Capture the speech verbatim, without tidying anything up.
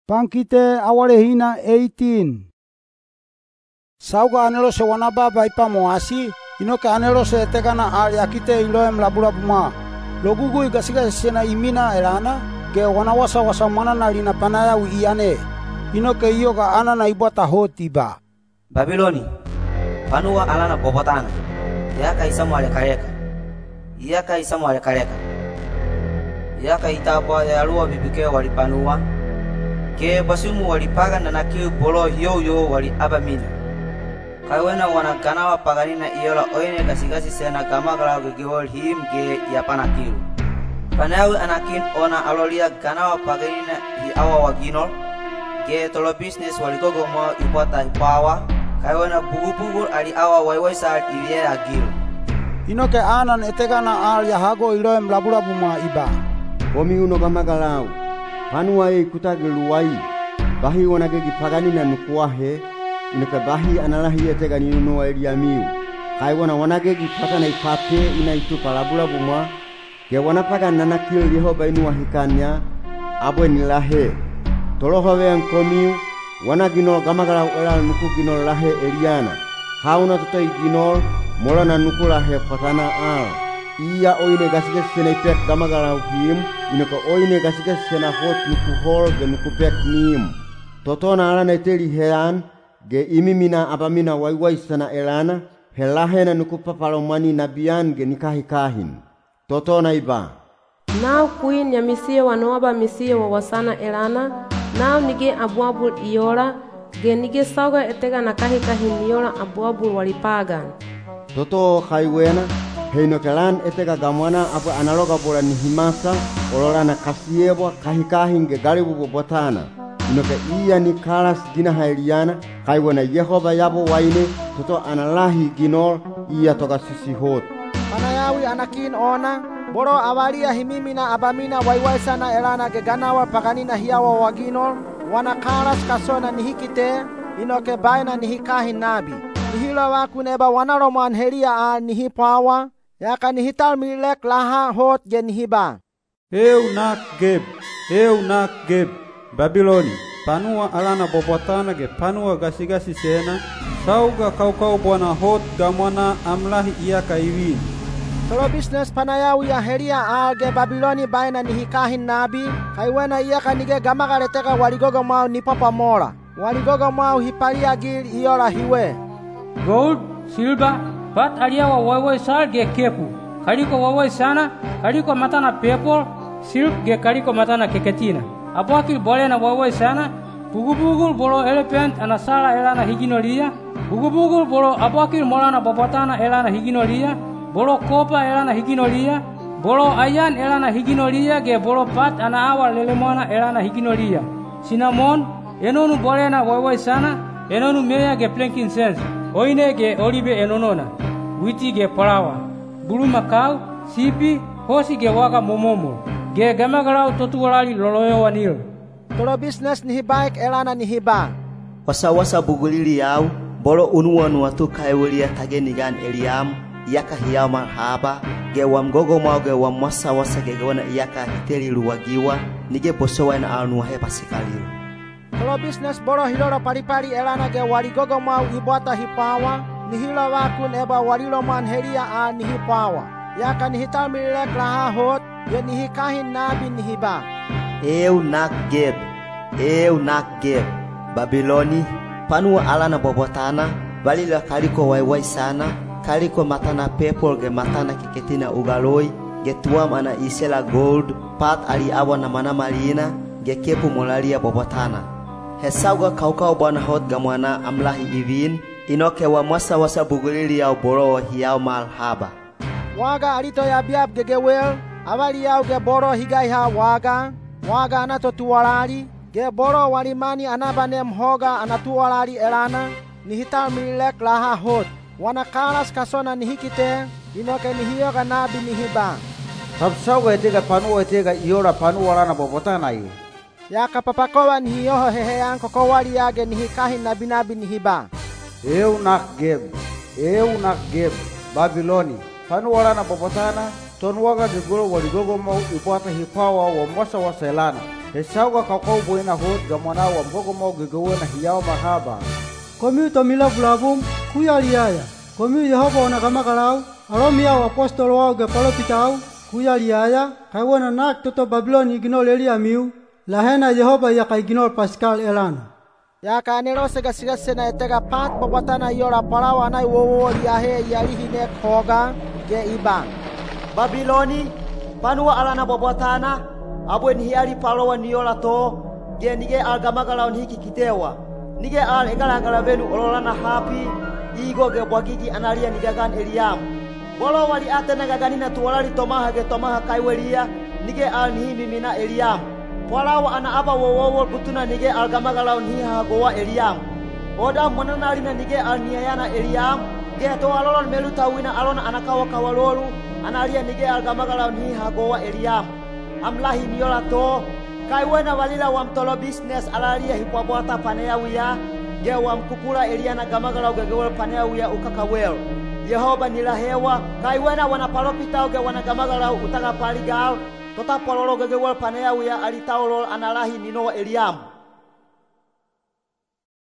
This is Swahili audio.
Pankite awalehina eighteen. Sauga anelo se wanaba baipa moasi, inoke anelo se tegana ali akite iloem labulabuma. Logugu igasiga sena imina elana, ke wanawasa wasa manana lina panaya iane. Inoke iyoga anana ibota hotiba. Babiloni, panua alana bobotana. Yaka isamu alekaleka. Yaka isamu alekaleka. Yaka itapwa ya luwa bibike walipanua. Ke basimu walipaga na nakiu bolo hiyo yo wali abamina. Kaiwena wanagana wa paganina iyola oine gasigasi sena gamagala gegewol him ge yapana kiu. Panawi anakin ona alolia gana wa paganina hi awa waginol. Ge tolo business waligogo mo ibota hipawa. Kaiwena bugu-bugu ali awa waiwaisa iwie agil. Inoke anan etegana al yahago iloem labulabuma iba. Komi uno gamagalau. Panua e kutage luai. Bahi wanagegi paganina nukuahe. Inoke bahi analahi etegani nuno eliamiu. Kai wana wanagegi patana ipape ina itu palabulabuma. Ke wanapaga nanakil Yehova inua hikanya. Abwe nilahe. Tolohawe ang komiu. Wana ginol gamagalau elal nuku ginol lahe Eliana. Hauna tutoi ginol mola na nuku lahe patana al. Iya oine gasiges sena ipek gamagalau him. Inaka oine gasiges sena hot nuku hol ge nuku pek nim. Totona alana eteli hean ge imimina abamina waiwai sana elana. Helahe na nuku papalomani nabian ge nikahikahin. Totona iba. Nao queen ya misie wanoaba misie wawasana elana. Nao nige abuabul iora, ge nige sauga etega na kahi kahi niora abuabul walipagan. Toto kaiwena, heino kelan etega gamwana abu analoga bola nihimasa, olola na kasiebwa kahi kahi nge garibu bobotana. Inoke iya ni kalas gina hailiana, kaiwena Yehova yabo waine, toto analahi ginol, iya toga sisi hot. Panayawi anakin ona, boro awalia himimina abamina waiwaisa na elana geganawa paganina hiawa waginol, wana karas kasona nihikite, inoke baina nihikahi nabi. Nihila waku neba wanaroman helia a nihipawa, yaka nihital milek laha hot ge nihiba. Eu nak geb, eu nak geb, Babiloni, panua alana bobotana ge panua gasigasi sena, sauga kau-kau buana hot gamwana amlahi iya kaiwin. Tolo business panayawi ya heria alge Babiloni baina nihikahin nabi, kaiwena iya kanige gamagaleteka waligogo mau nipapa mola. Waligogo mau hipalia gil iyola hiwe. Gold, silver, pat aliawa wawai sal ge kepu. Kaliko wawai sana, kaliko matana purple, silk ge kaliko matana keketina. Abuakil bole na wawai sana, bugu-bugul bolo elephant anasala elana higinolia. Bugu-bugul bolo abuakil molana bobotana elana higinolia. Bolo kopa elana higinolia, bolo ayan elana higinolia ge bolo pat ana awal lelemona elana higinolia. Cinnamon, enonu bolena waiwai sana, enonu meya ge frankincense, oine ge olive enonona, witi ge palawa, bulu makau, sipi, hosi ge waka momomo, ge gamagarau totualali loloyo wanil. Tolo business nihibaik elana nihiba. Wasa-wasa bugulili yau, bolo unuanu watu kaiwelia tagenigan eliam. Iyaka hiyama haba ge wamgogo mau ge wamwasa wasa ge wana iyaka hiteli luwagiwa nige bosowa na anu hepa sikaliru. Kalau business boro hiloro pari-pari elana ge waligogo mau ibota hipawa nihila wakun eba walilo man heria a nihipawa yaka nihital milek laha hot ge nihikahin nabi nihiba. Eu nak geb, eu nak geb, Babiloni panua alana bobotana balila kaliko waiwai sana. Kaliko matana purple ge matana kiketina ugaloi ge tuam ana isela gold pat ali awa na mana malina ge kepu molalia bobotana. Hesauga kau-kau bwana hot gamwana amlahi ivin inoke wa mwasa wasa bugulili ya boro hiyao mal haba. Waga alito ya biab ge gewel awali yao ge boro higai ha waga waga anato tuwalali ge boro walimani anabane mhoga anatuwalali elana nihital milek laha hot. Wana kalas kasona nihikite, inoke nihiyo ka nabi nihiba. Tapsauga etega panua etega iora panua lana bobotana i. Yaka papakowa nihiyo hehean kokowali yage nihikahin nabi nabi nihiba. Eu nak geb, eu nak geb, Babiloni, panua lana bobotana, Tonuaga gegolo waligogo mau ibuata hipawa wa mwasa wa selana. Hesauga kakau boina hot gamana wa mgogo mau gegowo na hiyao mahaba. Komi tomila vulabum kuyaliaya. Komi Yehova wanakamakarau. Aromia wa apostolo wao ge palopitau. Kuyaliaya. Kaiwana nak toto Babiloni ignol elia miu. Lahena Yehova ya kaignol Pascal elana. Ya kanelo sega siga sena etega pat bobotana yora parawa na wowo yahe yalihine koga ge ibang. Babiloni panua alana bobotana abwen hiari palowa niola to ge nige algamagala hiki kitewa nige al egalagala venu ololana hapi igo ge bwagigi analia nigagan Eliam bolo wali atena gaganina tuwalali tomaha ge tomaha kaiwelia nige al nihimi mina Eliam palawa ana aba wowo butuna nige algamagala hiha gowa Eliam oda monana lina nige al niayana Eliam ge to alolon melutawina alona anakawa kawalolu analia nige algamagala hiha gowa Eliam amlahi niola to kaiwena walila wa mtolo business alalia hipwabota panea wia ge wa mkukula Eliana gamagala gegewel panea wia ukakawel Yehova nila hewa kaiwena wana palopita ge wana gamagala utaka paligal tota pololo gegewel panea wia alitaolol analahi ninoa Eliam